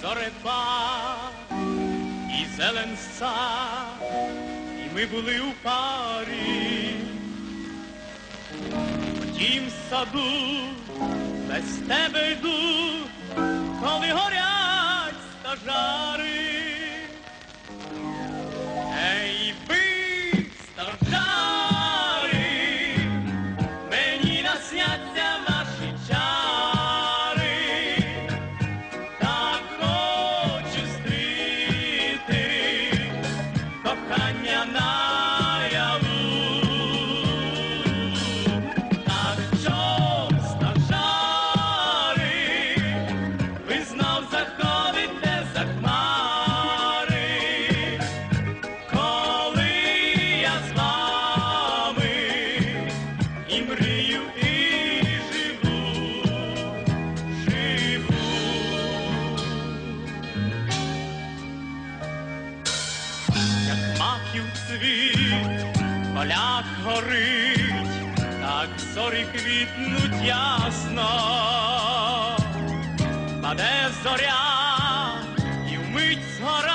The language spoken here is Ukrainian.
зорепа і зелен сад, і ми були у парі. В тім саду без тебе йду, коли горять стожари. Ей, ви, стожари, мені насняться ваші чари. Так хочу стріти кохання наяву. Так чом, стожари, ви знов заходите за хмари, коли я з вами і мрію, і живу, живу. Як маків цвіт в полях горить, так зорі квітнуть ясно. Паде зоря, і вмить згора